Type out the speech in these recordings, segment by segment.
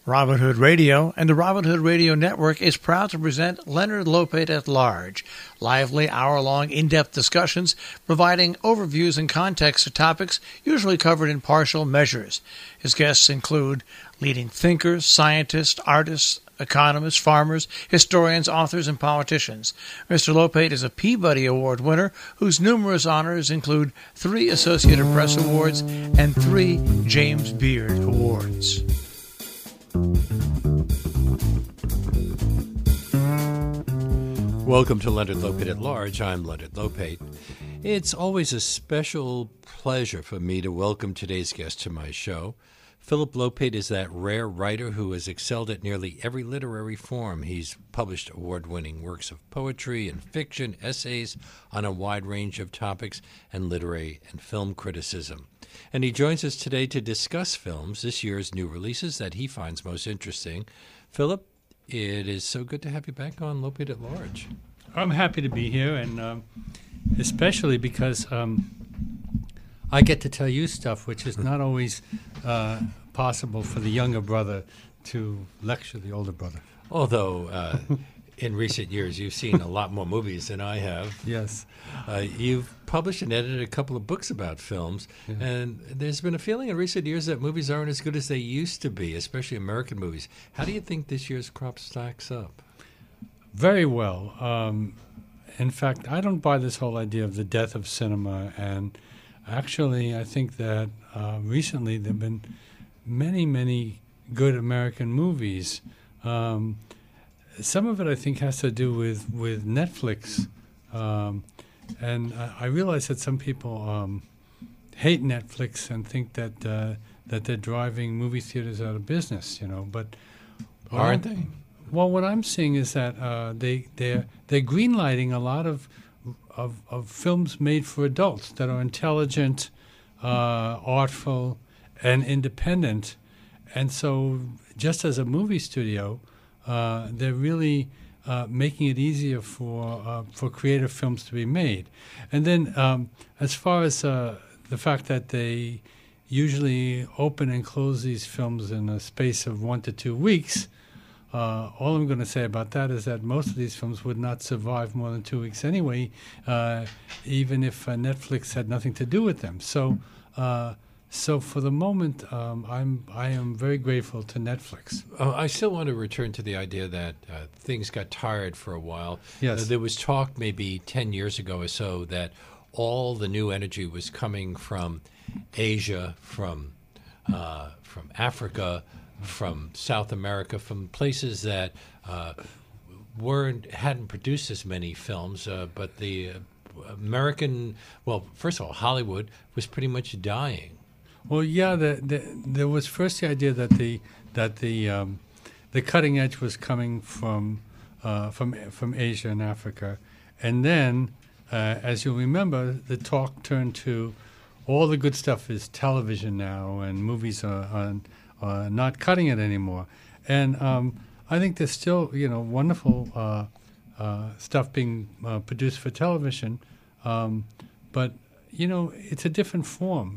Robin Hood Radio and the Robin Hood Radio Network is proud to present Leonard Lopate at Large, lively hour-long in-depth discussions providing overviews and context to topics usually covered in partial measures. His guests include leading thinkers, scientists, artists, economists, farmers, historians, authors, and politicians. Mr. Lopate is a Peabody Award winner whose numerous honors include 3 Associated Press Awards and 3 James Beard Awards. Welcome to Leonard Lopate at Large. I'm Leonard Lopate. It's always a special pleasure for me to welcome today's guest to my show. Philip Lopate is that rare writer who has excelled at nearly every literary form. He's published award-winning works of poetry and fiction, essays on a wide range of topics, and literary and film criticism. And he joins us today to discuss films, this year's new releases that he finds most interesting. Philip, it is so good to have you back on Lopate at Large. I'm happy to be here, and especially because I get to tell you stuff which is not always possible for the younger brother to lecture the older brother. Although in recent years you've seen a lot more movies than I have. Yes. You've published and edited a couple of books about films, and there's been a feeling in recent years that movies aren't as good as they used to be, especially American movies. How do you think this year's crop stacks up? Very well. In fact, I don't buy this whole idea of the death of cinema, and actually I think that recently there have been many, many good American movies. Some of it, I think, has to do with Netflix. And I realize that some people hate Netflix and think that they're driving movie theaters out of business, But aren't they? Well, what I'm seeing is that they're greenlighting a lot of films made for adults that are intelligent, artful, and independent. And so, just as a movie studio, they're really making it easier for creative films to be made. And then, as far as the fact that they usually open and close these films in a space of 1 to 2 weeks, all I'm going to say about that is that most of these films would not survive more than 2 weeks anyway, even if Netflix had nothing to do with them. So for the moment, I am very grateful to Netflix. I still want to return to the idea that things got tired for a while. Yes. There was talk maybe 10 years ago or so that all the new energy was coming from Asia, from Africa, from South America, from places that hadn't produced as many films, but the American, well, first of all, Hollywood was pretty much dying. Well, yeah, there was first the idea that the cutting edge was coming from Asia and Africa, and then, as you'll remember, the talk turned to all the good stuff is television now, and movies are not cutting it anymore. And I think there's still wonderful stuff being produced for television, but it's a different form.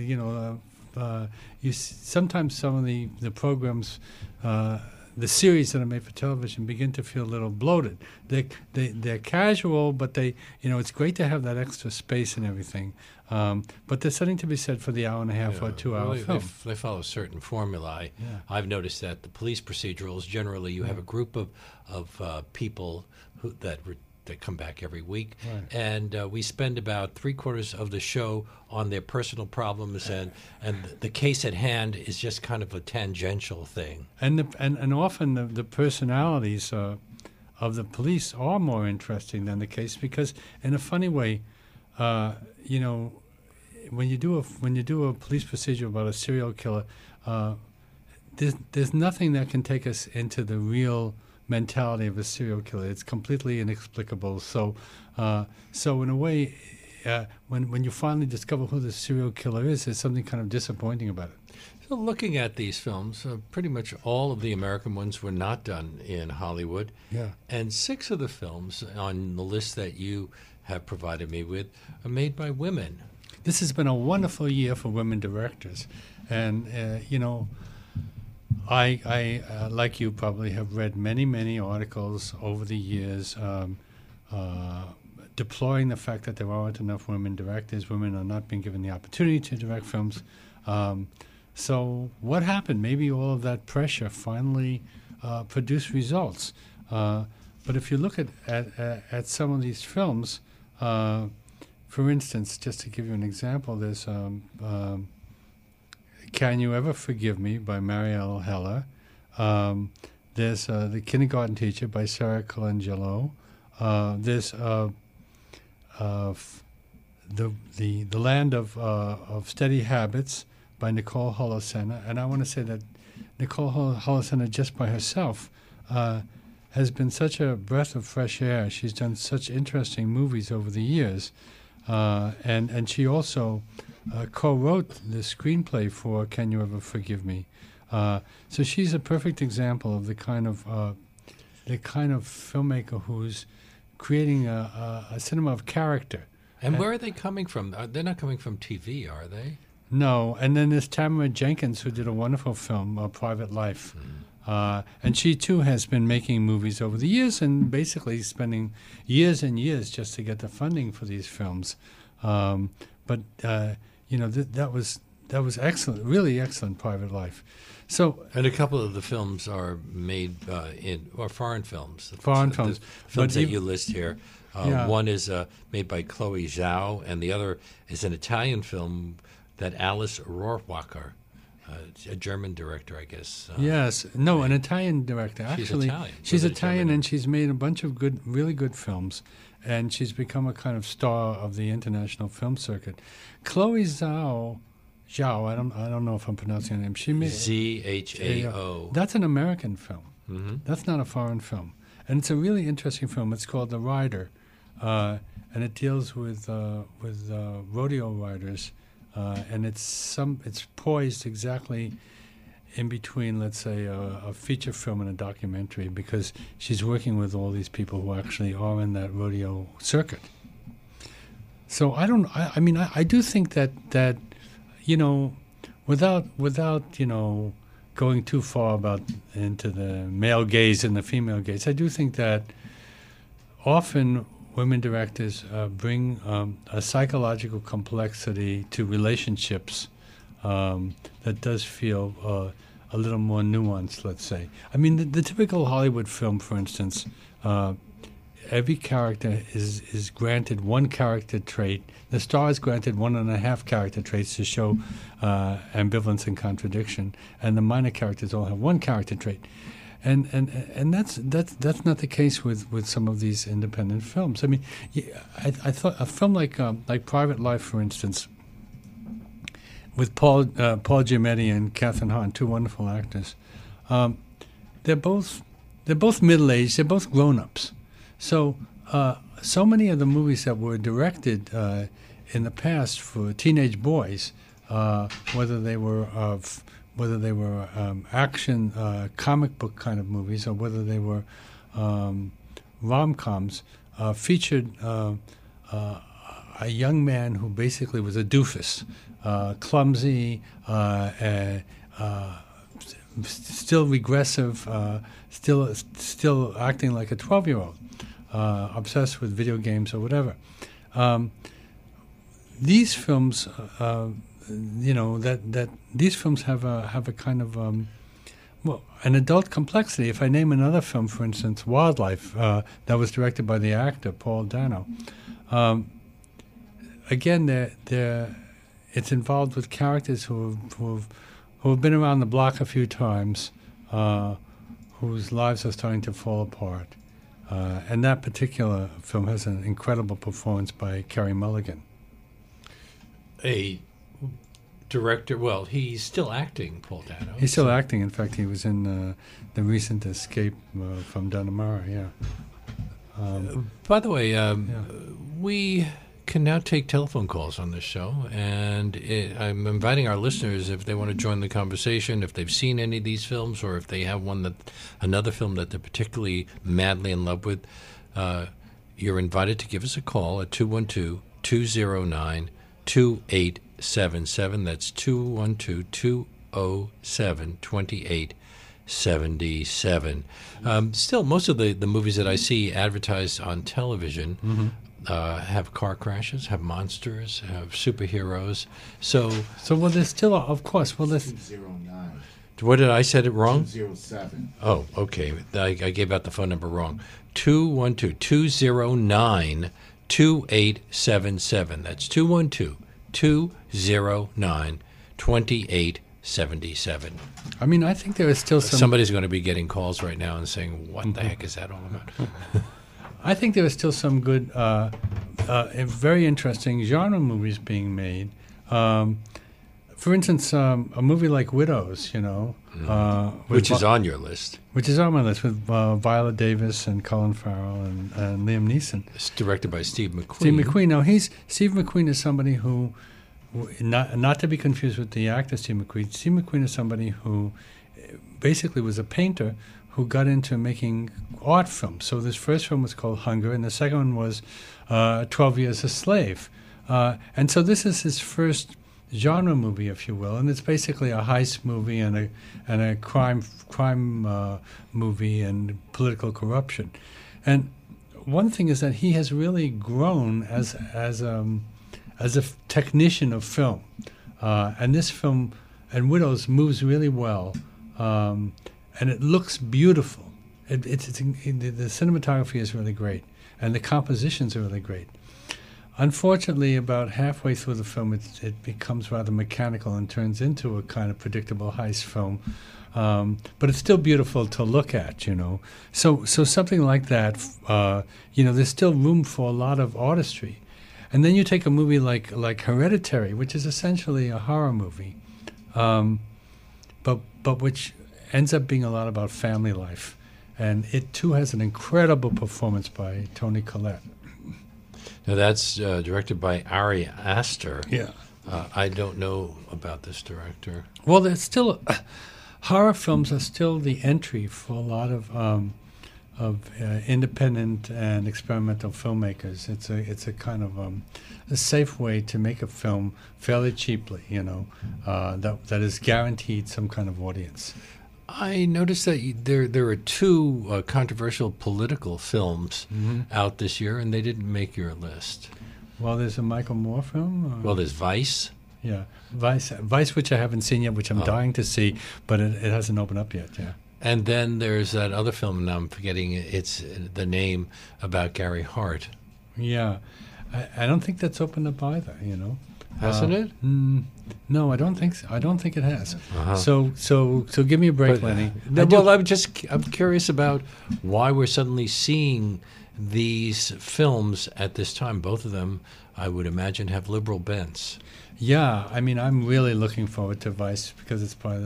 Sometimes some of the programs, the series that are made for television, begin to feel a little bloated. They're casual, but it's great to have that extra space and everything. But there's something to be said for the hour and a half or 2 hour film. They follow a certain formula. I've noticed that the police procedurals, generally you have a group of people that come back every week, right. And we spend about 3/4 of the show on their personal problems, and the case at hand is just kind of a tangential thing. And often the personalities of the police are more interesting than the case, because in a funny way, when you do a police procedure about a serial killer, there's nothing that can take us into the real mentality of a serial killer. It's completely inexplicable. So in a way, when you finally discover who the serial killer is, there's something kind of disappointing about it. So looking at these films, pretty much all of the American ones were not done in Hollywood. Yeah. And 6 of the films on the list that you have provided me with are made by women. This has been a wonderful year for women directors. And, I like you, probably have read many articles over the years deploring the fact that there aren't enough women directors. Women are not being given the opportunity to direct films. So what happened? Maybe all of that pressure finally produced results. But if you look at some of these films, for instance, just to give you an example, there's Can You Ever Forgive Me by Marielle Heller. There's The Kindergarten Teacher by Sarah Colangelo. There's The Land of Steady Habits by Nicole Holosena. And I want to say that Nicole Holosena, just by herself, has been such a breath of fresh air. She's done such interesting movies over the years. And she also co-wrote the screenplay for Can You Ever Forgive Me? So she's a perfect example of the kind of filmmaker who's creating a cinema of character. And where are they coming from? They're not coming from TV, are they? No. And then there's Tamara Jenkins, who did a wonderful film, Private Life. And she, too, has been making movies over the years and basically spending years and years just to get the funding for these films. But that was excellent, really excellent, Private Life. So, and a couple of the films are made or foreign films. Foreign films. Films that you list here. One is made by Chloe Zhao, and the other is an Italian film that Alice Rohrwacher, a German director, I guess. Yes. No, an Italian director. Actually, she's Italian, and she's made a bunch of really good films, and she's become a kind of star of the international film circuit. Chloe Zhao, I don't know if I'm pronouncing her name. She made Zhao. That's an American film. Mm-hmm. That's not a foreign film, and it's a really interesting film. It's called The Rider, and it deals with rodeo riders. And it's poised exactly in between, let's say, a feature film and a documentary, because she's working with all these people who actually are in that rodeo circuit. So I do think that without going too far into the male gaze and the female gaze, I do think that often women directors bring a psychological complexity to relationships that does feel a little more nuanced, let's say. I mean, the typical Hollywood film, for instance, every character is granted one character trait. The star is granted 1.5 character traits to show ambivalence and contradiction, and the minor characters all have one character trait. And that's not the case with some of these independent films. I mean, I thought a film like Private Life, for instance, with Paul Giamatti and Catherine Hahn, two wonderful actors. They're both middle-aged. They're both grown-ups. So many of the movies that were directed in the past for teenage boys, whether they were action comic book kind of movies or whether they were rom-coms, featured a young man who basically was a doofus, clumsy, still regressive, still acting like a 12-year-old, obsessed with video games or whatever. These films, these films have a kind of an adult complexity. If I name another film, for instance, Wildlife, that was directed by the actor Paul Dano, again, it's involved with characters who have been around the block a few times, whose lives are starting to fall apart. And that particular film has an incredible performance by Carey Mulligan. A director, well, he's still acting, Paul Dano. He's still acting. In fact, he was in the recent Escape from Dannemora, yeah. By the way, we can now take telephone calls on this show, and I'm inviting our listeners, if they want to join the conversation, if they've seen any of these films, or if they have another film that they're particularly madly in love with, you're invited to give us a call at 212-209-2877. That's 212-207-2877. 77. Still, most of the movies that I see advertised on television have car crashes, have monsters, have superheroes. So well, there's still, of course, well, there's 209. what did I said it wrong? 207. Oh, okay. I gave out the phone number wrong. 212-209-2877. That's 212-209-2877. I mean, I think there is still some. Somebody's going to be getting calls right now and saying, what the heck is that all about? I think there is still some good, very interesting genre movies being made. For instance, a movie like Widows, Which is on your list. Which is on my list with Viola Davis and Colin Farrell and Liam Neeson. It's directed by Steve McQueen. Steve McQueen. Now, Steve McQueen is somebody who, not to be confused with the actor Steve McQueen. Steve McQueen is somebody who basically was a painter who got into making art films. So this first film was called Hunger, and the second one was 12 Years a Slave. And so this is his first genre movie, if you will, and it's basically a heist movie and a crime movie and political corruption. And one thing is that he has really grown as a technician of film, and this film and Widows moves really well, and it looks beautiful. The cinematography is really great, and the compositions are really great. Unfortunately, about halfway through the film, it becomes rather mechanical and turns into a kind of predictable heist film. But it's still beautiful to look at, So something like that, there's still room for a lot of artistry. And then you take a movie like Hereditary, which is essentially a horror movie, but which ends up being a lot about family life. And it, too, has an incredible performance by Toni Collette. Now, that's directed by Ari Aster. Yeah. I don't know about this director. Well, there's still horror films are still the entry for a lot of independent and experimental filmmakers. It's a kind of a safe way to make a film fairly cheaply, that is guaranteed some kind of audience. I noticed that there are two controversial political films out this year, and they didn't make your list. Well, there's a Michael Moore film. Well, there's Vice. Yeah, Vice, which I haven't seen yet, which I'm dying to see, but it hasn't opened up yet. Yeah. And then there's that other film, and I'm forgetting the name, about Gary Hart. Yeah, I don't think that's opened up either. Hasn't it? No, I don't think so. I don't think it has. Uh-huh. So give me a break, Lenny. I'm curious about why we're suddenly seeing these films at this time. Both of them, I would imagine, have liberal bents. Yeah, I mean, I'm really looking forward to Vice because it's by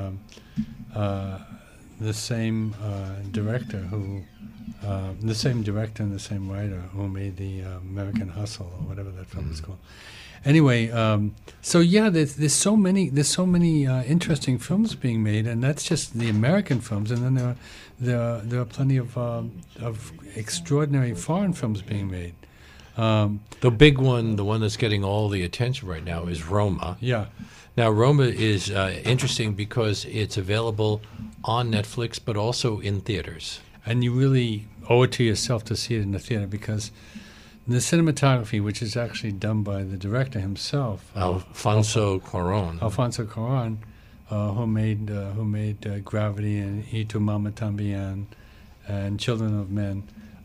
the same director and the same writer who made the American Hustle or whatever that film is called. Anyway, so yeah, there's so many interesting films being made, and that's just the American films, and then there are plenty of extraordinary foreign films being made. The big one, the one that's getting all the attention right now, is Roma. Yeah. Now, Roma is interesting because it's available on Netflix, but also in theaters. And you really owe it to yourself to see it in the theater because the cinematography, which is actually done by the director himself, Alfonso Cuarón. Alfonso Cuarón, who made Gravity and Y Tu Mama Tambien and Children of Men.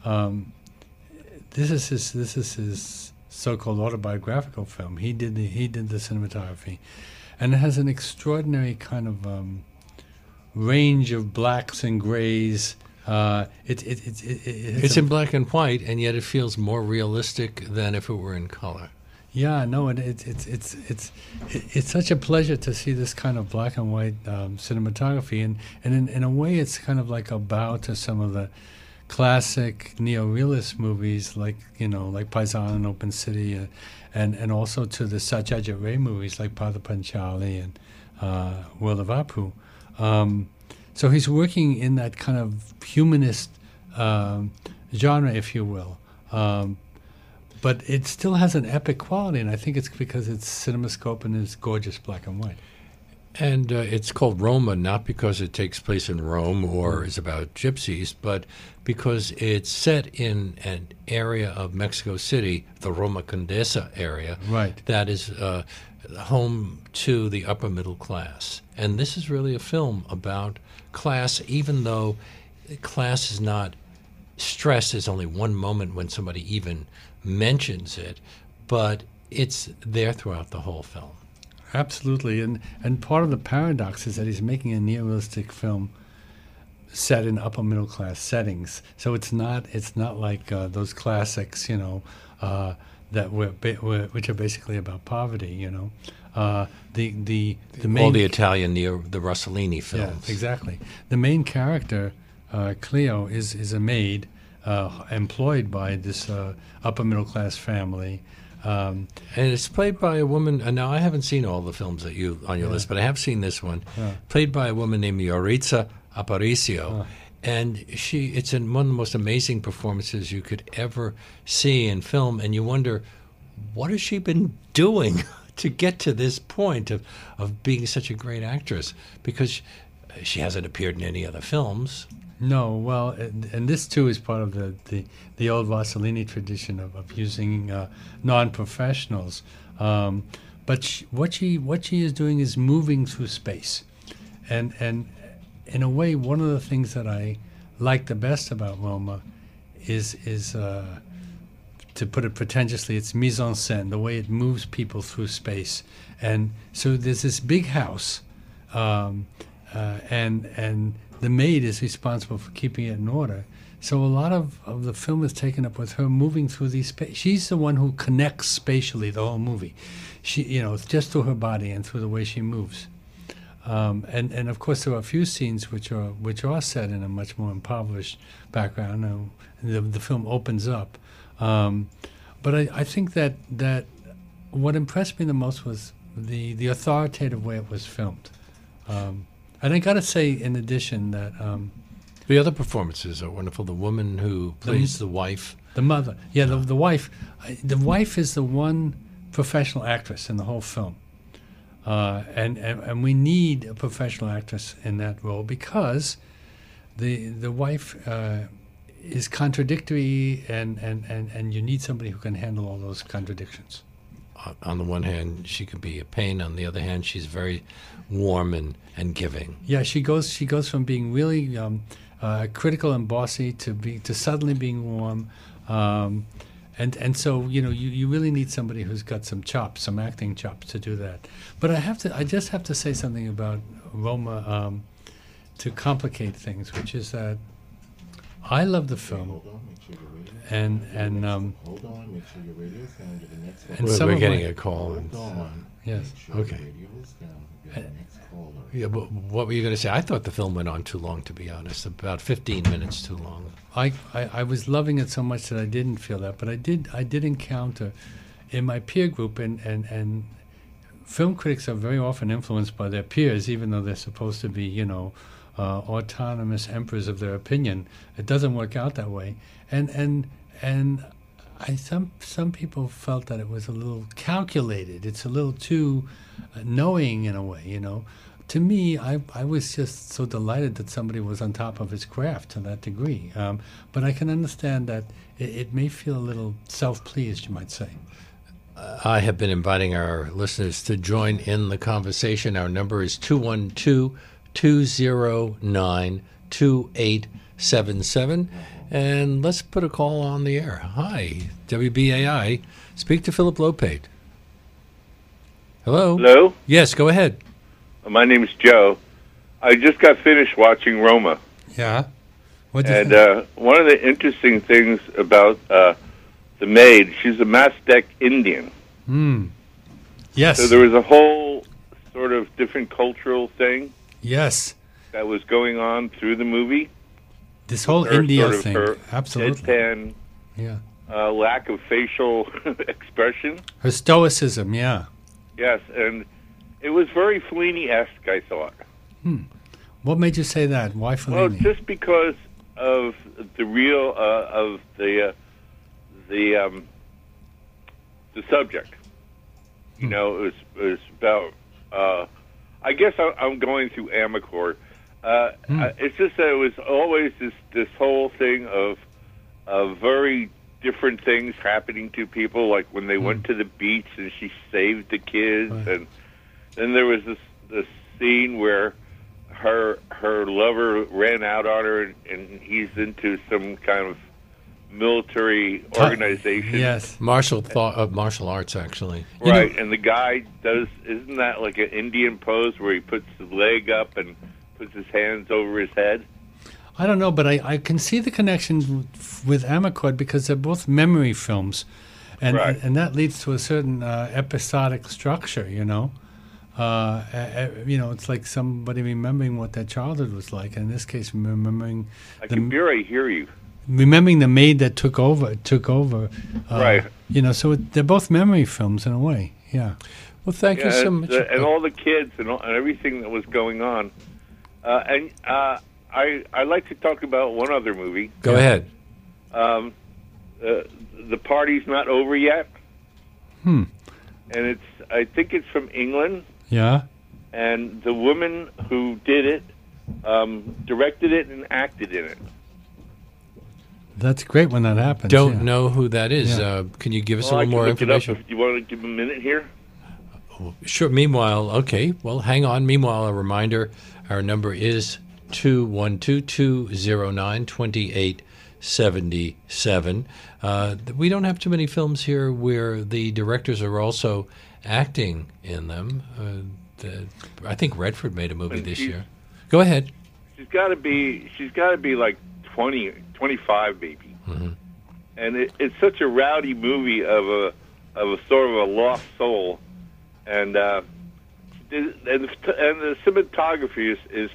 This is his so-called autobiographical film. He did the cinematography, and it has an extraordinary kind of range of blacks and grays. It's in black and white, and yet it feels more realistic than if it were in color. Yeah, no, it's such a pleasure to see this kind of black and white cinematography, and in a way, it's kind of like a bow to some of the classic neo-realist movies, like Paisan and Open City, and also to the Satyajit Ray movies like Pather Panchali and World of Apu. So he's working in that kind of humanist genre, if you will. But it still has an epic quality, and I think it's because it's CinemaScope and it's gorgeous black and white. And it's called Roma not because it takes place in Rome or is about gypsies, but because it's set in an area of Mexico City, the Roma Condesa area, Right. that is home to the upper middle class. And this is really a film about class, even though class is not stressed. There's only one moment when somebody even mentions it, but it's there throughout the whole film. Absolutely, and part of the paradox is that he's making a neorealistic film set in upper middle class settings. So it's not like those classics, that which are basically about poverty. The main All the Italian, the Rossellini films. Yeah, exactly. The main character, Cleo, is a maid employed by this upper middle class family. And it's played by a woman. And now I haven't seen all the films that you on your list, but I have seen this one. Yeah. Played by a woman named Yalitza Aparicio, and it's in one of the most amazing performances you could ever see in film. And you wonder, what has she been doing to get to this point of being such a great actress? Because she hasn't appeared in any other films. No, well, and this too is part of the old Rossellini tradition of using non-professionals. But what she is doing is moving through space, and in a way, one of the things that I like the best about Roma is to put it pretentiously, it's mise en scène, the way it moves people through space. And so there's this big house, and the maid is responsible for keeping it in order. So a lot of the film is taken up with her moving through these space. She's the one who connects spatially the whole movie. She, just through her body and through the way she moves. And of course there are a few scenes which are set in a much more impoverished background. The film opens up, but I think that what impressed me the most was the authoritative way it was filmed. And I got to say, in addition, that the other performances are wonderful. The woman who plays the wife, the mother, the wife. The wife is the one professional actress in the whole film, and we need a professional actress in that role because the wife is contradictory, and you need somebody who can handle all those contradictions. On the one hand, she could be a pain. On the other hand, she's very warm and giving. Yeah, she goes from being really critical and bossy to suddenly being warm, and so you really need somebody who's got some chops, some acting chops to do that. But I just have to say something about Roma to complicate things, which is that I love the film. And hold on, make sure your radio is down. Get the next call. We're getting a call. Hold on. Yes. Make sure Okay. your radio is down. Get the next caller. Yeah, but what were you going to say? I thought the film went on too long, to be honest. About 15 minutes too long. I was loving it so much that I didn't feel that, but I did encounter in my peer group, and film critics are very often influenced by their peers, even though they're supposed to be autonomous emperors of their opinion. It doesn't work out that way, and some people felt that it was a little calculated. It's a little too knowing in a way, To me, I was just so delighted that somebody was on top of his craft to that degree. But I can understand that it may feel a little self-pleased, you might say. I have been inviting our listeners to join in the conversation. Our number is 212-209-2877. And let's put a call on the air. Hi, WBAI. Speak to Philip Lopate. Hello? Hello? Yes, go ahead. My name is Joe. I just got finished watching Roma. Yeah. One of the interesting things about the maid, she's a Maztec Indian. Yes. So there was a whole sort of different cultural thing Yes. that was going on through the movie. This whole Her India sort of thing. her Absolutely. deadpan, Yeah. lack of facial expression. Her stoicism, yeah. Yes, and it was very Fellini-esque, I thought. What made you say that? Why Well, Fellini? just because of the real of the subject. It was about I guess I'm going through Amicor. It's just that it was always this whole thing of very different things happening to people, like when they went to the beach and she saved the kids, and then there was this scene where her lover ran out on her, and he's into some kind of military organization. Yes, martial arts, actually. Right, and the guy isn't that like an Indian pose where he puts his leg up and puts his hands over his head? I don't know, but I can see the connection with Amarcord because they're both memory films, and Right. and that leads to a certain episodic structure. It's like somebody remembering what their childhood was like. And in this case, remembering I can barely hear you. remembering the maid that took over. Right. So they're both memory films in a way. Yeah. Well, thank you so much. And all the kids and everything that was going on. I'd like to talk about one other movie. Go ahead. The Party's Not Over Yet. And I think it's from England. Yeah. And the woman who did it directed it and acted in it. That's great when that happens. Don't know who that is. Yeah. Can you give us Well, a I little can more look it up information? if you want to give a minute here. Sure. Meanwhile, okay. Well, hang on. Meanwhile, a reminder: our number is 212-209-2877. We don't have too many films here where the directors are also acting in them. I think Redford made a movie And this she's- year. Go ahead. She's got to be like 20, 25 maybe. And it's such a rowdy movie of a sort of a lost soul, and the cinematography is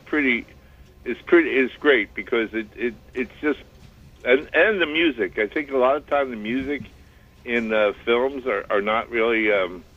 great because it's just and the music. I think a lot of time the music in films are not really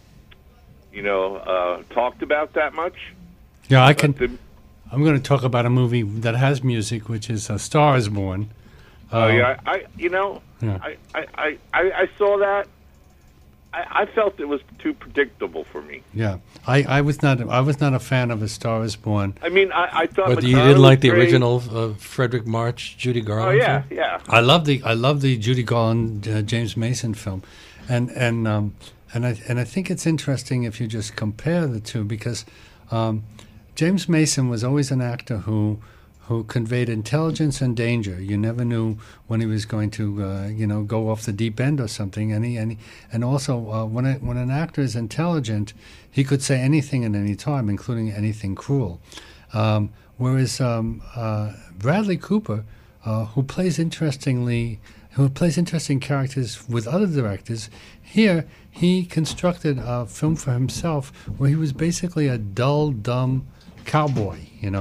talked about that much. Yeah, I But can. I'm going to talk about a movie that has music, which is A Star Is Born. Yeah. Yeah. I saw that. I felt it was too predictable for me. Yeah, I was not a fan of A Star Is Born. I mean, I thought. But you Madonna didn't like was the great. original Frederick March, Judy Oh Garland yeah, film? yeah. I love the Judy Garland James Mason film, and I think it's interesting if you just compare the two because James Mason was always an actor who conveyed intelligence and danger. You never knew when he was going to go off the deep end or something. And also when an actor is intelligent, he could say anything at any time, including anything cruel. Whereas Bradley Cooper, who plays interesting characters with other directors, here he constructed a film for himself where he was basically a dull, dumb cowboy,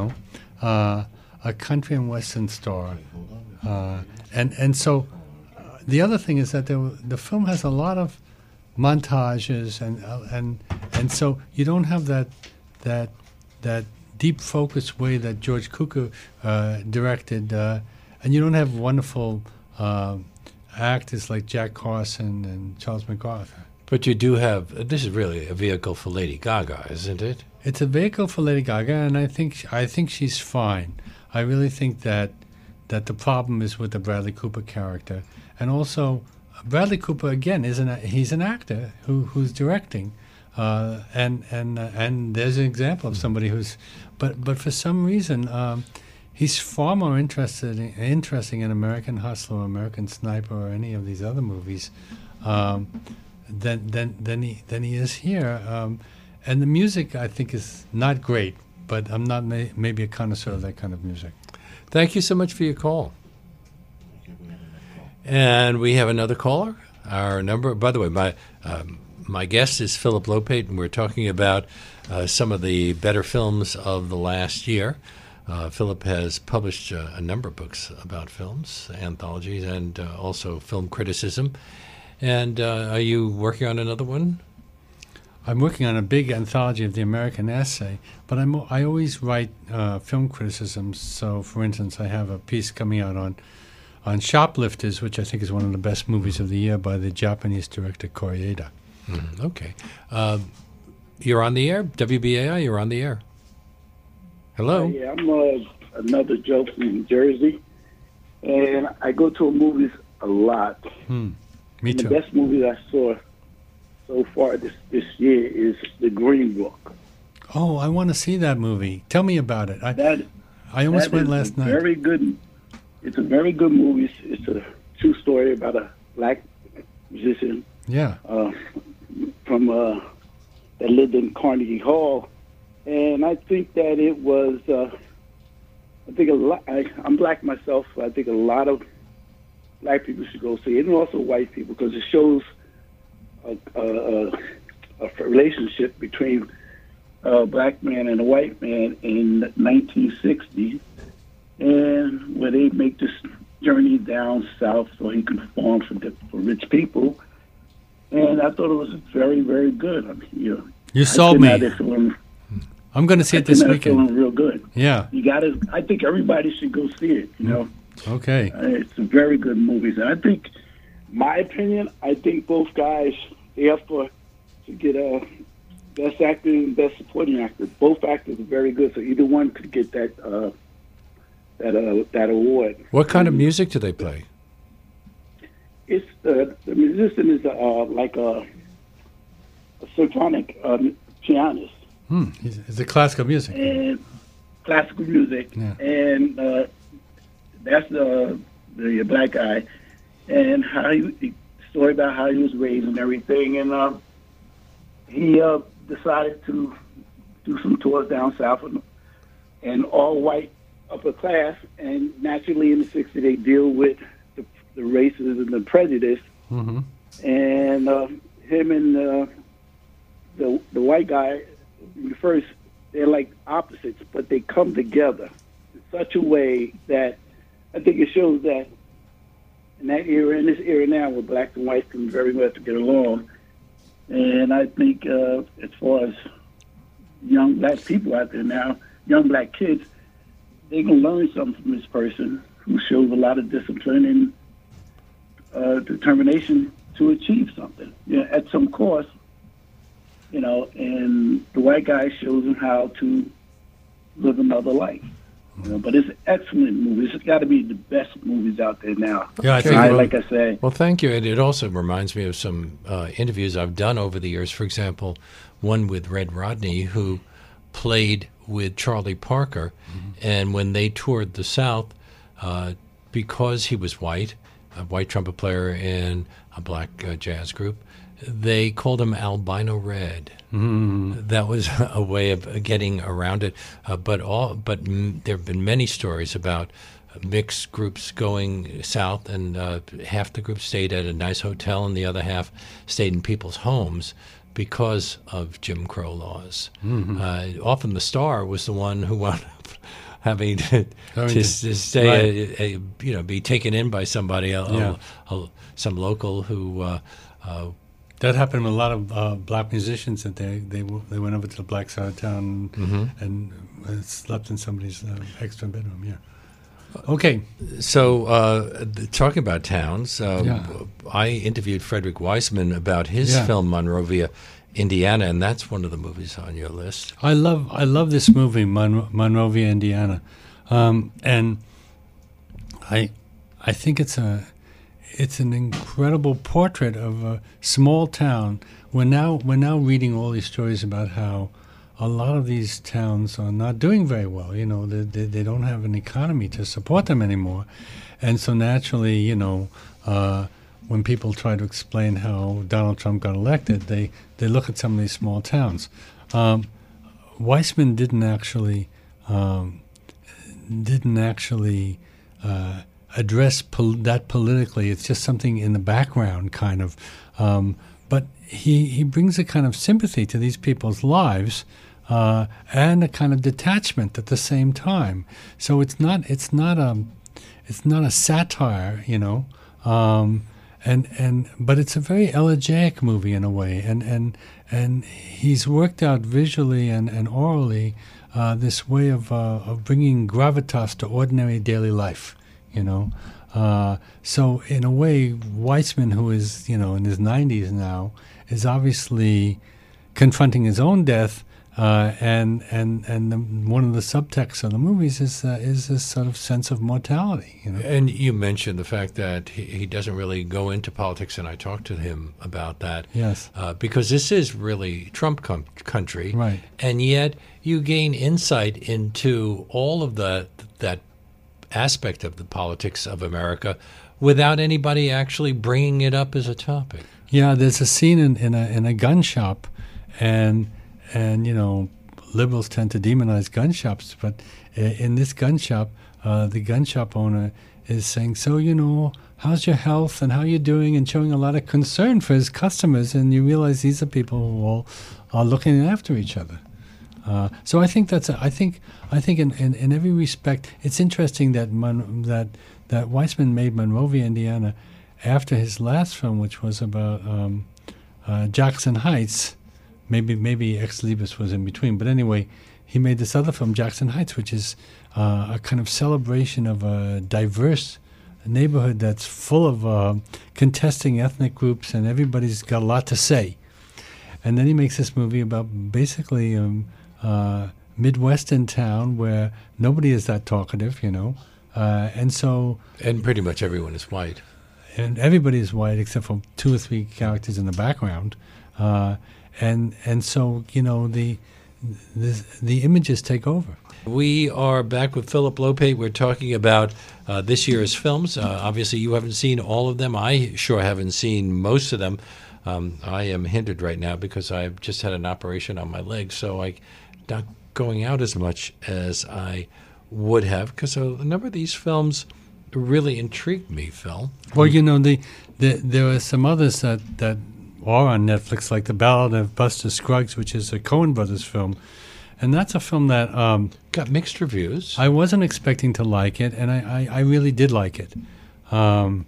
a country and western star, and so the other thing is that the film has a lot of montages, and so you don't have that deep focus way that George Cukor directed, and you don't have wonderful actors like Jack Carson and Charles MacArthur. But you do have, this is really a vehicle for Lady Gaga, isn't it? It's a vehicle for Lady Gaga, and I think she's fine. I really think that the problem is with the Bradley Cooper character, and also Bradley Cooper again he's an actor who's directing, and there's an example of somebody who's, but for some reason he's far more interesting in American Hustler or American Sniper or any of these other movies than he is here. And the music, I think, is not great, but I'm not maybe a connoisseur of that kind of music. Thank you so much for your call. And we have another caller. Our number, by the way, my guest is Philip Lopate, and we're talking about some of the better films of the last year. Philip has published a number of books about films, anthologies, and also film criticism. And are you working on another one? I'm working on a big anthology of the American essay, but I always write film criticisms. So, for instance, I have a piece coming out on Shoplifters, which I think is one of the best movies of the year by the Japanese director Koreeda. Okay. You're on the air, WBAI, you're on the air. Hello. Yeah, I'm another Joe from New Jersey, and I go to movies a lot. Me And too. the best movie I saw so far this year is The Green Book. Oh, I want to see that movie. Tell me about it. I almost went last night. Very good. It's a very good movie. It's a true story about a black musician Yeah. from that lived in Carnegie Hall, and I think that it was. I think a lot. I'm black myself. So I think a lot of black people should go see it, and also white people, because it shows a relationship between a black man and a white man in 1960, and where they make this journey down south so he can perform for rich people. And I thought it was very, very good. I mean, You sold me. Feeling, I'm going to see it this feeling weekend. real good. Yeah. You got to. I think everybody should go see it. You know, Okay. it's a very good movie, and I think, my opinion, I think both guys they up to get a best actor and best supporting actor. Both actors are very good, so either one could get that award. What kind of music do they play? It's the musician is like a symphonic pianist. It's a classical music. And classical music, Yeah. and that's the black guy, and how the story about how he was raised and everything, and he decided to do some tours down south, and all white upper class, and naturally in the '60s they deal with the races and the prejudice, Mm-hmm. and him and the white guy first, they're like opposites, but they come together in such a way that I think it shows that in that era, in this era now, where blacks and whites can very much get along. And I think as far as young black people out there now, young black kids, they can learn something from this person who shows a lot of discipline and determination to achieve something, at some cost. And the white guy shows him how to live another life. But it's an excellent movie. It's got to be the best movies out there now. Yeah, I think Like I say, Well, thank you. And it also reminds me of some interviews I've done over the years. For example, one with Red Rodney, who played with Charlie Parker. And when they toured the South, because he was white, a white trumpet player in a black jazz group, they called him Albino Red. That was a way of getting around it. But there have been many stories about mixed groups going south, and half the group stayed at a nice hotel, and the other half stayed in people's homes because of Jim Crow laws. Often the star was the one who wound up having to stay, be taken in by somebody, some local who. That happened with a lot of black musicians, that they went over to the black side of town and slept in somebody's extra bedroom. Yeah. Okay. So, talking about towns, I interviewed Frederick Weissman about his film Monrovia, Indiana, and that's one of the movies on your list. I love this movie, Monrovia, Indiana, and I think it's an incredible portrait of a small town. We're now reading all these stories about how a lot of these towns are not doing very well. They don't have an economy to support them anymore, and so naturally, when people try to explain how Donald Trump got elected, they look at some of these small towns. Weissman didn't actually address that politically. It's just something in the background, kind of. But he brings a kind of sympathy to these people's lives, and a kind of detachment at the same time. So it's not a satire, but it's a very elegiac movie in a way, and he's worked out visually and orally this way of bringing gravitas to ordinary daily life. So in a way, Weissman, who is in his 90s now, is obviously confronting his own death One of the subtexts of the movies is this sort of sense of mortality. You know? And you mentioned the fact that he doesn't really go into politics, and I talked to him about that. Yes. Because this is really Trump country. Right. And yet you gain insight into all of that aspect of the politics of America without anybody actually bringing it up as a topic. Yeah, there's a scene in a gun shop, and you know, liberals tend to demonize gun shops, but in this gun shop, the gun shop owner is saying, so, you know, how's your health and how you doing, and showing a lot of concern for his customers, and you realize these are people who all are looking after each other. So I think I think in every respect, it's interesting that that Weissman made Monrovia, Indiana, after his last film, which was about Jackson Heights. Maybe Ex Libris was in between, but anyway, he made this other film, Jackson Heights, which is a kind of celebration of a diverse neighborhood that's full of contesting ethnic groups, and everybody's got a lot to say. And then he makes this movie about basically Midwestern town where nobody is that talkative, you know, and pretty much everyone is white, and everybody is white except for 2 or 3 characters in the background. And so, you know, the images take over. We are back with Philip Lopate. We're talking about this year's films. Obviously, you haven't seen all of them. I sure haven't seen most of them. I am hindered right now because I've just had an operation on my leg, so I'm not going out as much as I would have, because a number of these films really intrigued me, Phil. Well, you know, there are some others that are on Netflix, like The Ballad of Buster Scruggs, which is a Coen Brothers film. And that's a film that got mixed reviews. I wasn't expecting to like it, and I really did like it. And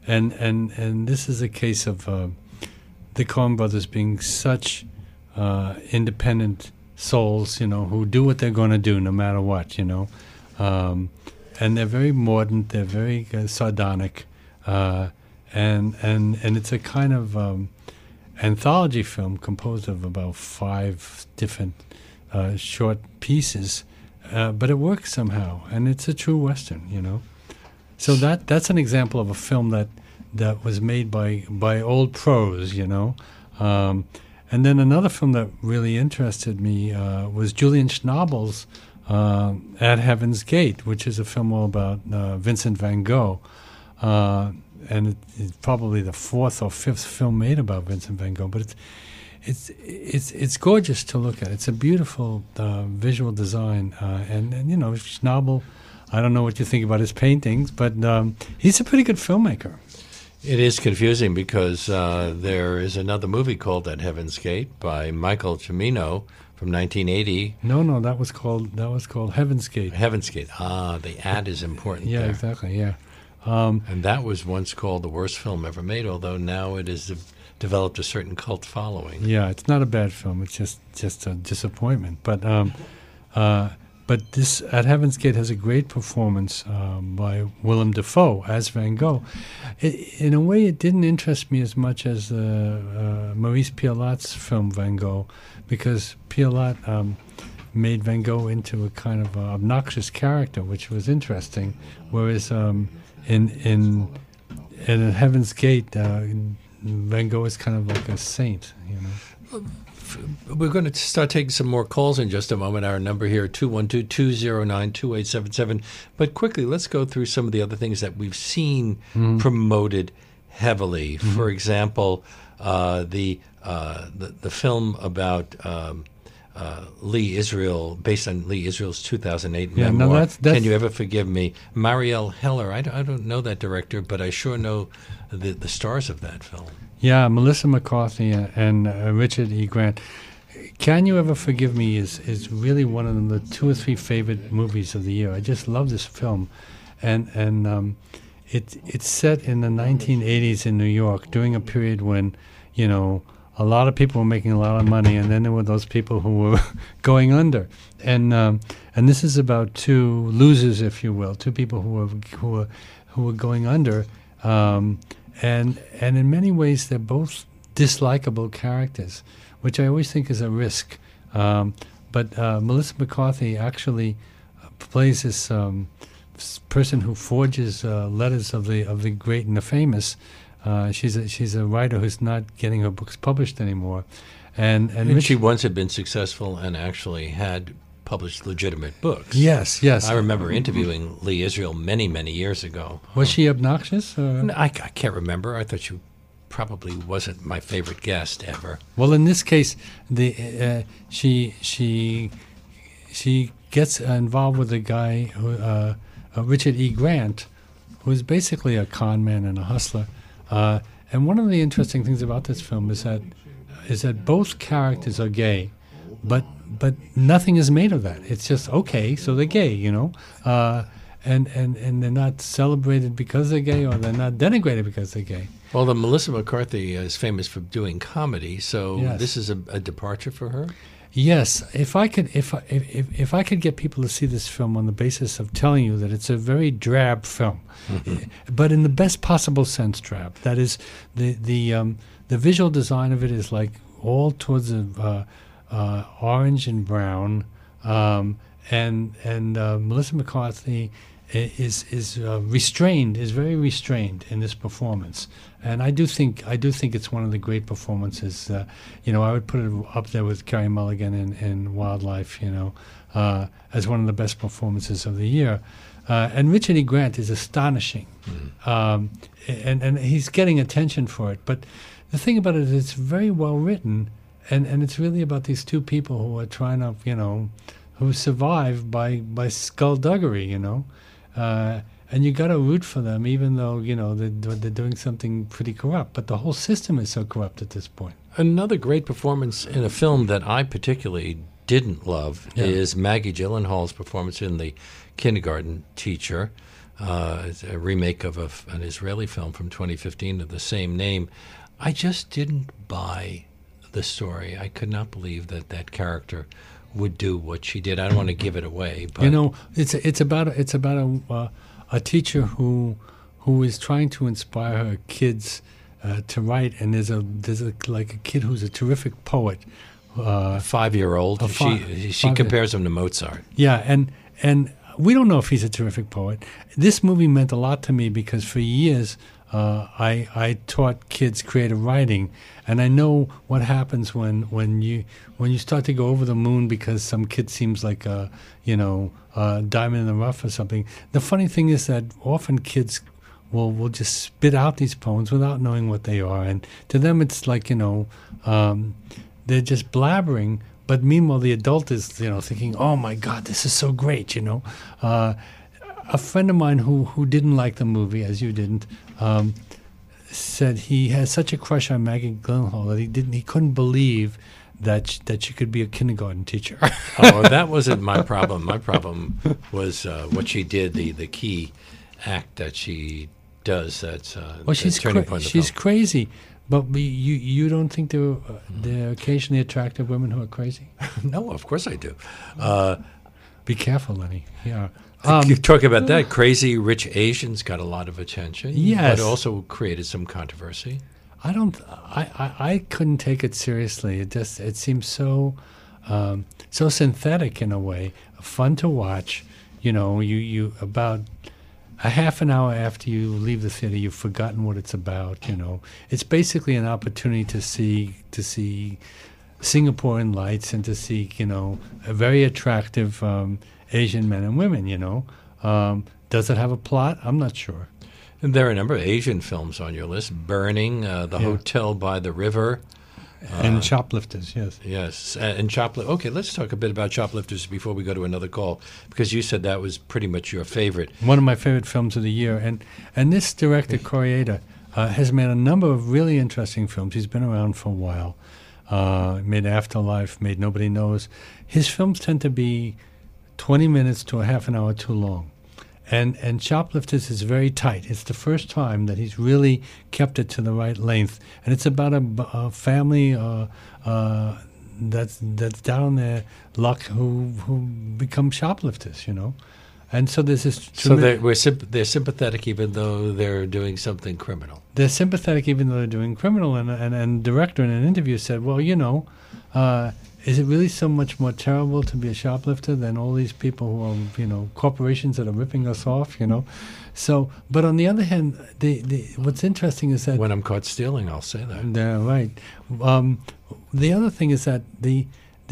this is a case of the Coen Brothers being such independent souls, you know, who do what they're going to do no matter what, you know. And they're very mordant, they're very sardonic, and it's a kind of anthology film composed of about 5 different short pieces, but it works somehow, and it's a true Western, you know. So that's an example of a film that was made by old pros, you know. And then another film that really interested me was Julian Schnabel's At Heaven's Gate, which is a film all about Vincent van Gogh. And it's probably the 4th or 5th film made about Vincent van Gogh, but it's gorgeous to look at. It's a beautiful visual design, and you know, Schnabel, I don't know what you think about his paintings, but he's a pretty good filmmaker. It is confusing because there is another movie called At Heaven's Gate by Michael Cimino from 1980. No, that was called Heaven's Gate. Heaven's Gate. The ad is important. Yeah, there. Exactly. Yeah. And that was once called the worst film ever made, although now it has developed a certain cult following. Yeah, it's not a bad film. It's just a disappointment. But this At Heaven's Gate has a great performance by Willem Dafoe as Van Gogh. In a way, it didn't interest me as much as Maurice Pialat's film Van Gogh, because Pialat made Van Gogh into a kind of obnoxious character, which was interesting, whereas in Heaven's Gate, Van Gogh is kind of like a saint, you know. We're going to start taking some more calls in just a moment. Our number here, 212-209-2877. But quickly, let's go through some of the other things that we've seen promoted heavily. Mm-hmm. For example, the film about Lee Israel, based on Lee Israel's 2008 memoir, that's Can You Ever Forgive Me? Marielle Heller. I don't know that director, but I sure know the stars of that film. Yeah, Melissa McCarthy and Richard E. Grant. Can You Ever Forgive Me is really one of the 2 or 3 favorite movies of the year. I just love this film, and it's set in the 1980s in New York during a period when, you know, a lot of people were making a lot of money, and then there were those people who were going under, and this is about 2 losers, if you will, 2 people who were going under. And in many ways, they're both dislikable characters, which I always think is a risk. but Melissa McCarthy actually plays this person who forges letters of the great and the famous. She's a writer who's not getting her books published anymore, and she once had been successful and actually had published legitimate books. Yes. I remember interviewing Lee Israel many years ago. Was she obnoxious? No, I can't remember. I thought she probably wasn't my favorite guest ever. Well, in this case, she gets involved with a guy who Richard E. Grant, who is basically a con man and a hustler. And one of the interesting things about this film is that both characters are gay, but nothing is made of that. It's just okay, so they're gay, and they're not celebrated because they're gay, or they're not denigrated because they're gay. Well, Melissa McCarthy is famous for doing comedy, so Yes. This is a departure for her. Yes, if I could get people to see this film on the basis of telling you that it's a very drab film, but in the best possible sense drab. That is, the visual design of it is like all towards the orange and brown, and Melissa McCarthy is restrained, is very restrained in this performance, and I do think it's one of the great performances. I would put it up there with Carey Mulligan in Wildlife, as one of the best performances of the year. And Richard E. Grant is astonishing, and he's getting attention for it. But the thing about it is, it's very well written, and it's really about these two people who are trying to, who survive by skullduggery, and you got to root for them, even though they're doing something pretty corrupt. But the whole system is so corrupt at this point. Another great performance in a film that I particularly didn't love is Maggie Gyllenhaal's performance in The Kindergarten Teacher. It's a remake of an Israeli film from 2015 of the same name. I just didn't buy the story. I could not believe that character would do what she did. I don't want to give it away, but it's about a teacher who is trying to inspire her kids to write, and there's a kid who's a terrific poet, a 5-year-old. She compares him to Mozart. Yeah, and we don't know if he's a terrific poet. This movie meant a lot to me because for years I taught kids creative writing, and I know what happens when you start to go over the moon because some kid seems like a diamond in the rough or something. The funny thing is that often kids will just spit out these poems without knowing what they are, and to them it's like they're just blabbering. But meanwhile, the adult is thinking, "Oh my God, this is so great!" A friend of mine who didn't like the movie, as you didn't, said he has such a crush on Maggie Gyllenhaal that he couldn't believe that she could be a kindergarten teacher. Oh, that wasn't my problem. My problem was what she did, the key act that she does. That's she's turning point of the she's film. crazy. But you don't think there are occasionally attractive women who are crazy? No, of course I do. Be careful, Lenny. Yeah. You talk about that. Crazy Rich Asians got a lot of attention. Yes. But also created some controversy. I couldn't take it seriously. It seems so synthetic in a way, fun to watch. You about a half an hour after you leave the theater, you've forgotten what it's about. It's basically an opportunity to see Singaporean lights and to see a very attractive Asian men and women. Does it have a plot? I'm not sure. And there are a number of Asian films on your list: Burning, The Hotel by the River, and Shoplifters. Yes. Yes, and Shoplifters. Okay, let's talk a bit about Shoplifters before we go to another call, because you said that was pretty much your favorite. One of my favorite films of the year, and this director Koreeda has made a number of really interesting films. He's been around for a while. Made Afterlife, made Nobody Knows. His films tend to be 20 minutes to a half an hour too long. And Shoplifters is very tight. It's the first time that he's really kept it to the right length. And it's about a family that's down on their luck who become shoplifters, And so there's this... So they're sympathetic even though they're doing something criminal. They're sympathetic even though they're doing criminal. And director in an interview said, well, is it really so much more terrible to be a shoplifter than all these people who are, corporations that are ripping us off, So, but on the other hand, the what's interesting is that When I'm caught stealing, I'll say that. yeah, right. The other thing is that the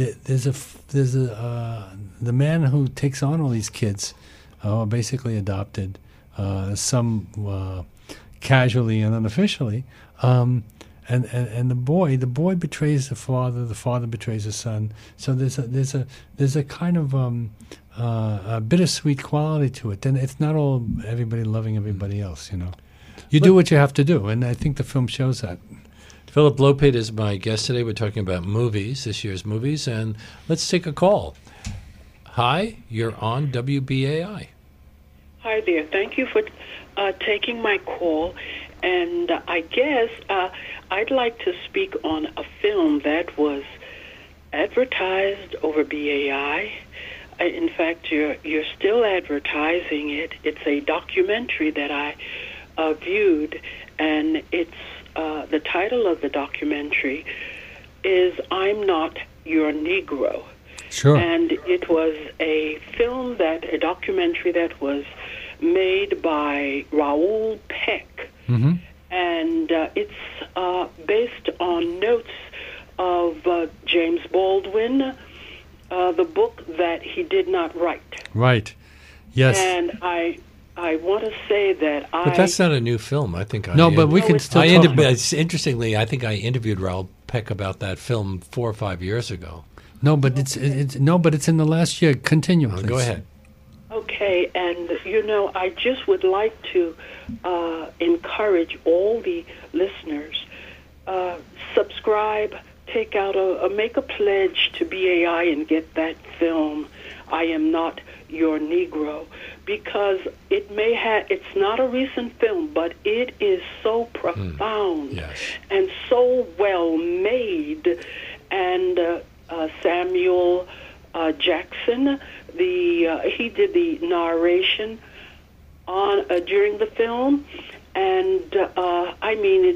man who takes on all these kids are basically adopted, some casually and unofficially, and the boy betrays the father betrays the son. So there's a kind of a bittersweet quality to it. Then it's not all everybody loving everybody else. You do what you have to do, and I think the film shows that. Philip Lopate is my guest today. We're talking about movies, this year's movies, and let's take a call. Hi, you're on WBAI. Hi there. Thank you for taking my call. And I guess I'd like to speak on a film that was advertised over BAI. In fact, you're still advertising it. It's a documentary that I viewed, and it's the title of the documentary is "I'm Not Your Negro." Sure. And it was a documentary that was made by Raoul Peck. Mm-hmm. And it's based on notes of James Baldwin, the book that he did not write. Right. Yes. And I want to say that But that's not a new film. I think No, but we can still talk about it. Interestingly, I think I interviewed Raoul Peck about that film 4 or 5 years ago. No, but it's in the last year. Continue, please. Go ahead. Okay, and I just would like to encourage all the listeners, subscribe, take out make a pledge to BAI and get that film, I Am Not Your Negro, because it's not a recent film, but it is so profound Yes. and so well made, and Samuel Jackson, he did the narration on during the film, and I mean,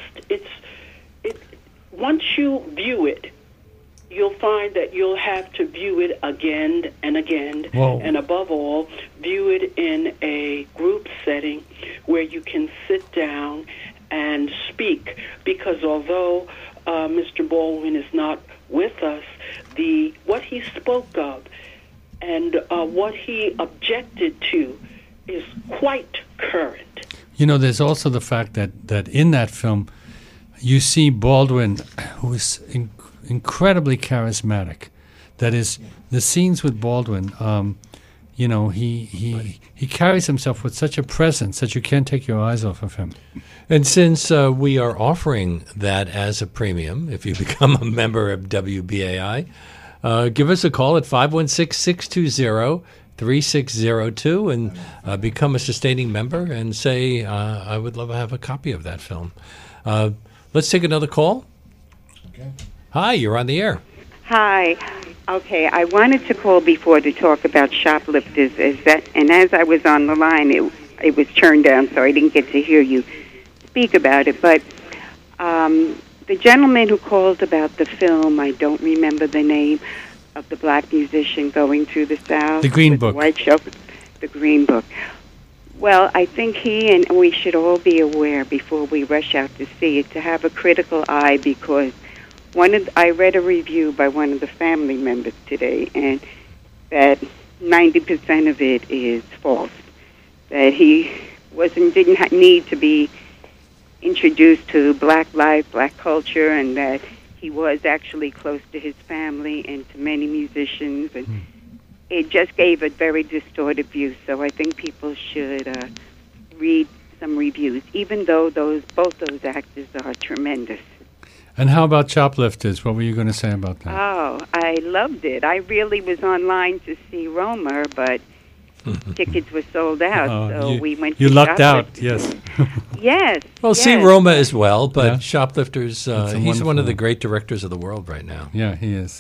once you view it, you'll find that you'll have to view it again and again, Whoa. and above all, view it in a group setting where you can sit down and speak, because although Mr. Baldwin is not with us, what he spoke of and what he objected to is quite current. There's also the fact that in that film, you see Baldwin, who is incredibly charismatic. That is, the scenes with Baldwin, he carries himself with such a presence that you can't take your eyes off of him. And since we are offering that as a premium, if you become a member of WBAI, give us a call at 516-620-3602 and become a sustaining member and say, I would love to have a copy of that film. Let's take another call. Okay. Hi, you're on the air. Hi. Okay, I wanted to call before to talk about shoplifters. And as I was on the line, it was turned down, so I didn't get to hear you speak about it. But the gentleman who called about the film, I don't remember the name of the black musician going through the South. The Green with Book. The white shirt, the Green Book. Well, I think he and we should all be aware before we rush out to see it to have a critical eye, because I read a review by one of the family members today, and that 90% of it is false. That he didn't need to be introduced to black life, black culture, and that he was actually close to his family and to many musicians, and it just gave a very distorted view. So I think people should read some reviews, even though both those actors are tremendous. And how about Shoplifters? What were you going to say about that? Oh, I loved it. I really was online to see Roma, but tickets were sold out, so we went to You lucked out, Shoplifters. yes. Yes. Well, yes. see Roma as well, but Yeah. Shoplifters, It's a he's one wonderful of the one. great directors of the world right now. Yeah, he is.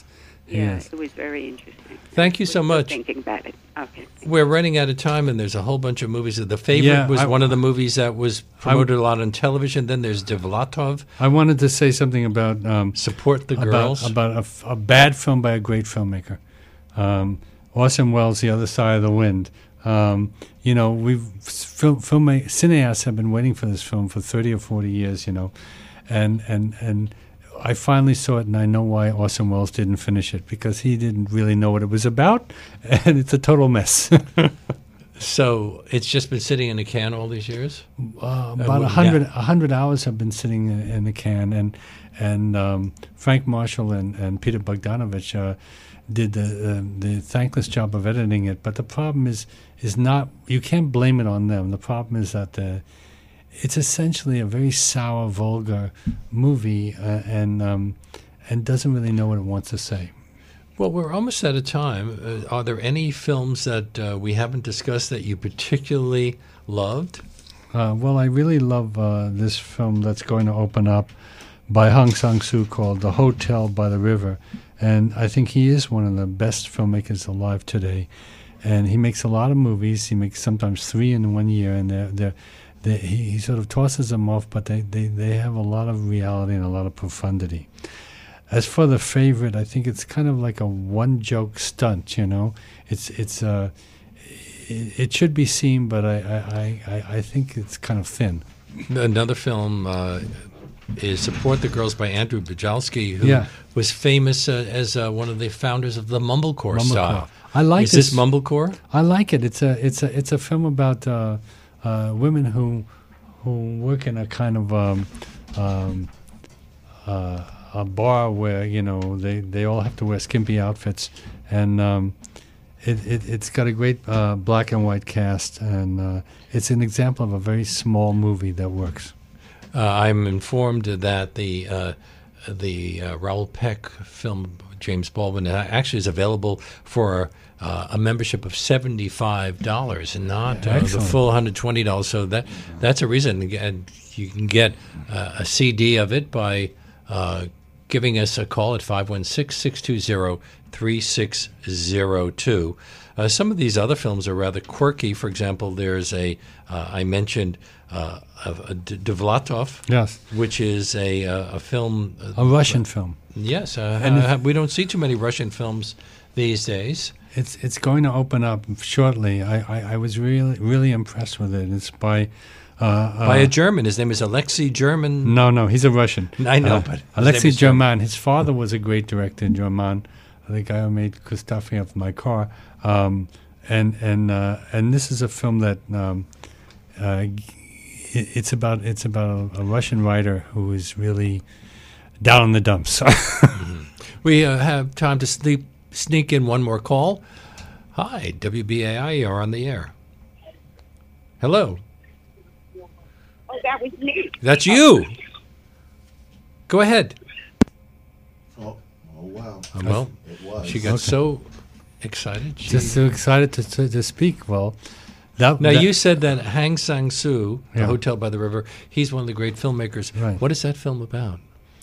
Yeah, Yes. it was very interesting. Thank you so Still much. Thinking about it. Okay. We're running out of time, and there's a whole bunch of movies. The Favorite Yeah, was I- one of the movies that was promoted a lot on television. Then there's Devlatov, I wanted to say something about Support the Girls. about a bad film by a great filmmaker. Orson Welles, The Other Side of the Wind. You know, cineasts have been waiting for this film for 30 or 40 years, you know, and I finally saw it, and I know why Orson Welles didn't finish it, because he didn't really know what it was about, and it's a total mess. So it's just been sitting in a can all these years? About 100 hours have been sitting in the can, and Frank Marshall and Peter Bogdanovich did the thankless job of editing it. But the problem is not, you can't blame it on them. The problem is that it's essentially a very sour, vulgar movie, and doesn't really know what it wants to say. Well, we're almost out of time. Are there any films that we haven't discussed that you particularly loved? Well, I really love this film that's going to open up by Hong Sang-soo called The Hotel by the River. And I think he is one of the best filmmakers alive today. And he makes a lot of movies. He makes sometimes 3 in 1 year, and he sort of tosses them off, but they have a lot of reality and a lot of profundity. As for The Favorite, I think it's kind of like a one-joke stunt, you know. It should be seen, but I think it's kind of thin. Another film is Support the Girls by Andrew Bujalski, who was famous as one of the founders of the Mumblecore style. I like Is this Mumblecore? I like it. It's a film about women who work in a kind of a bar where, you know, they all have to wear skimpy outfits, and it's got a great black and white cast, and it's an example of a very small movie that works. I'm informed that the Raoul Peck film, James Baldwin, actually is available for a membership of $75 and not the full $120. So that's a reason. And you can get a CD of it by giving us a call at 516-620-3602. Some of these other films are rather quirky. For example, there's I mentioned Devlatov, yes, which is a film. A Russian film. Yes, and we don't see too many Russian films these days. It's going to open up shortly. I was really impressed with it. It's by a German. His name is Alexei German. No, he's a Russian. I know, but Alexei German. His father was a great director, German, the guy who made Kustafiev, My Car, and this is a film that it's about a Russian writer who is really down in the dumps. Mm-hmm. We have time to sneak in one more call. Hi, WBAI, you're on the air. Hello. Oh, that was me. That's you. Go ahead. Oh wow. Well, it was. she got so excited. Just so excited to speak. Well, you said that Hong Sang-soo, The Yeah. Hotel by the River, he's one of the great filmmakers. Right. What is that film about?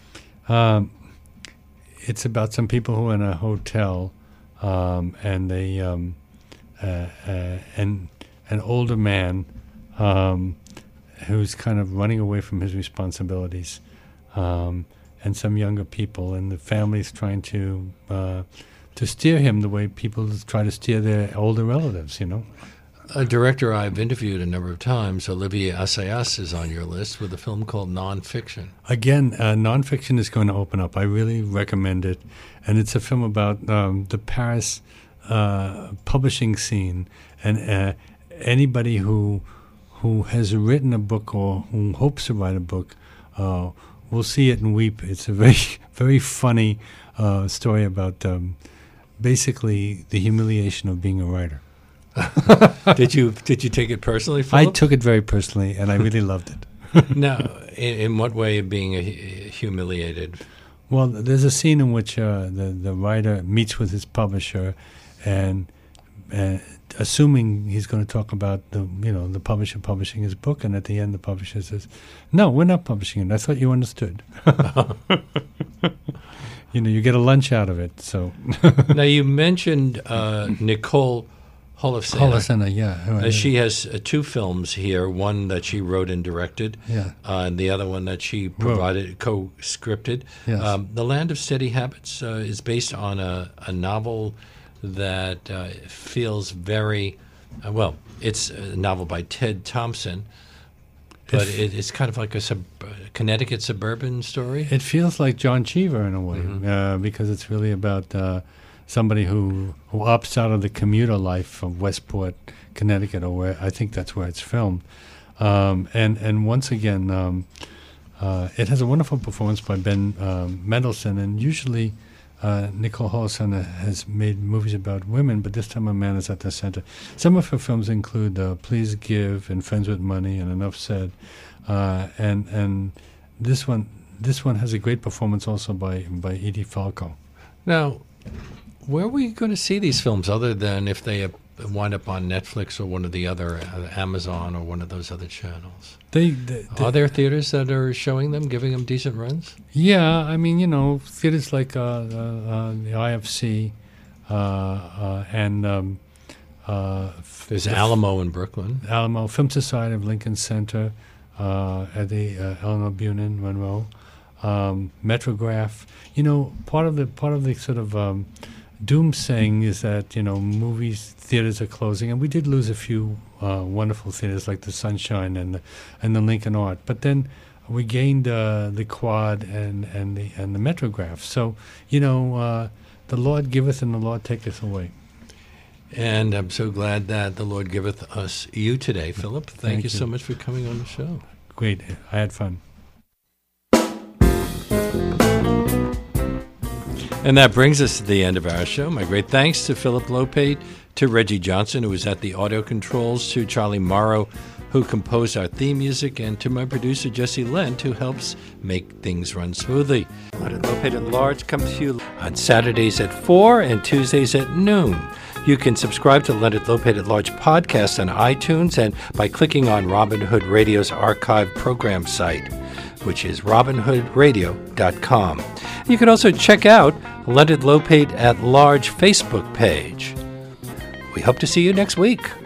It's about some people who are in a hotel, and they and an older man who's kind of running away from his responsibilities, and some younger people, and the family's trying to steer him the way people try to steer their older relatives, you know. A director I've interviewed a number of times, Olivier Assayas, is on your list with a film called Nonfiction. Again, Nonfiction is going to open up. I really recommend it. And it's a film about the Paris publishing scene. And anybody who has written a book or who hopes to write a book will see it and weep. It's a very, very funny story about basically the humiliation of being a writer. Did you take it personally, I Philip? took it very personally, and I really loved it. Now, in what way of being humiliated? Well, there's a scene in which the writer meets with his publisher, and assuming he's going to talk about the publisher publishing his book, and at the end the publisher says, "No, we're not publishing it. I thought you understood." you get a lunch out of it. So Now, you mentioned Nicole Holofcener. Yeah. She has 2 films here, one that she wrote and directed, and the other one that she co-scripted. Yes. The Land of Steady Habits is based on a novel that feels very, it's a novel by Ted Thompson, but it's kind of like a Connecticut suburban story. It feels like John Cheever in a way, because it's really about somebody who opts out of the commuter life from Westport, Connecticut, or where I think that's where it's filmed. And once again, it has a wonderful performance by Ben Mendelsohn, and usually Nicole Holofcener has made movies about women, but this time a man is at the center. Some of her films include Please Give and Friends with Money and Enough Said, and this one has a great performance also by Edie Falco. Now, where are we going to see these films other than if they wind up on Netflix or one of the other, Amazon or one of those other channels? Are there theaters that are showing them, giving them decent runs? Yeah, I mean, theaters like the IFC and there's Alamo in Brooklyn. Alamo Film Society of Lincoln Center at the Eleanor Bunin Monroe, Metrograph. Part of the sort of doomsaying is that movies theaters are closing, and we did lose a few wonderful theaters like the Sunshine and the Lincoln Art, but then we gained the Quad and the Metrograph. So the Lord giveth and the Lord taketh away. And I'm so glad that the Lord giveth us you today, Philip. Thank you so much for coming on the show. Great, I had fun. And that brings us to the end of our show. My great thanks to Philip Lopate, to Reggie Johnson, who was at the audio controls, to Charlie Morrow, who composed our theme music, and to my producer, Jesse Lent, who helps make things run smoothly. Leonard Lopate at Large comes to you on Saturdays at 4 and Tuesdays at noon. You can subscribe to Leonard Lopate at Large podcast on iTunes and by clicking on Robin Hood Radio's archive program site, which is robinhoodradio.com. You can also check out Leonard Lopate at Large Facebook page. We hope to see you next week.